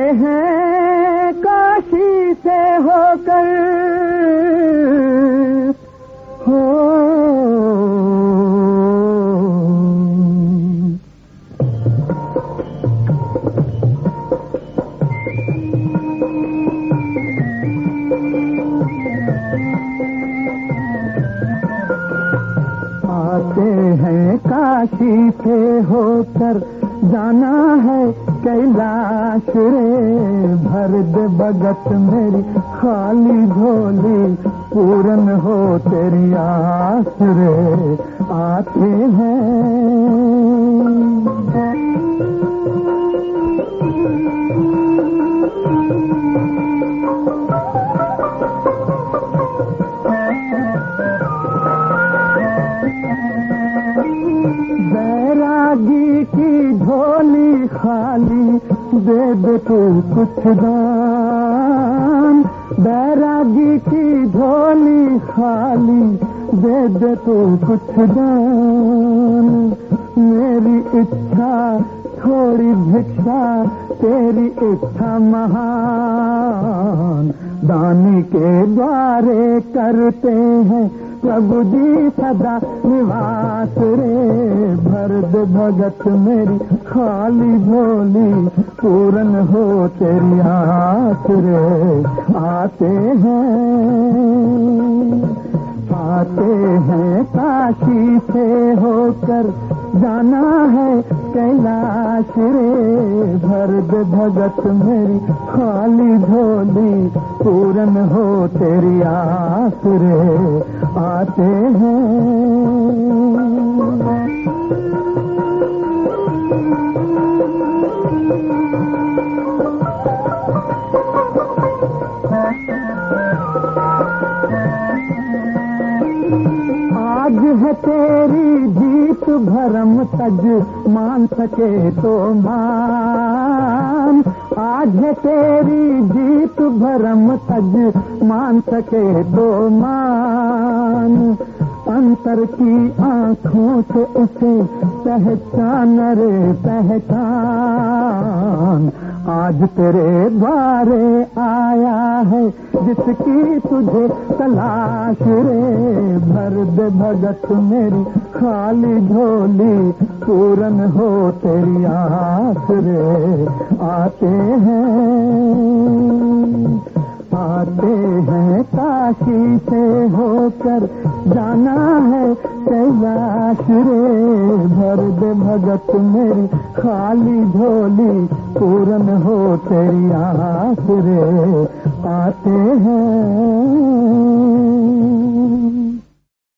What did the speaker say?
हैं काशी से होकर हो आते हैं काशी से होकर जाना है कैलाश रे। भर दे भगत मेरी खाली झोली पूरन हो तेरी आस रे। आते हैं बैरागी की झोली खाली दे दे तू कुछ दान। बैरागी की झोली खाली दे दे तू कुछ दान। मेरी इच्छा थोड़ी भिक्षा तेरी इच्छा महान। दानी के द्वारे करते हैं प्रभु जी सदा निवास रे। भर दे भगत मेरी खाली झोली पूरन हो तेरी आस रे। आते हैं काशी से होकर जाना है कैलाश रे। भर दे भगत मेरी खाली झोली पूरन हो तेरी आस रे। आते हैं आज है तेरी जीत भरम तज मान सके तो मान। आज है तेरी जीत भरम तज मान सके तो मान। अंतर की आँखों से उसे पहचान रे पहचान। आज तेरे द्वारे आया है जिसकी तुझे तलाश रे। भर दे भगत मेरी खाली झोली पूरन हो तेरी आस रे। आते हैं काशी से होकर जाना है कैलाश रे। भर दे भगत मेरी खाली झोली पूरन हो तेरी आस रे। आते हैं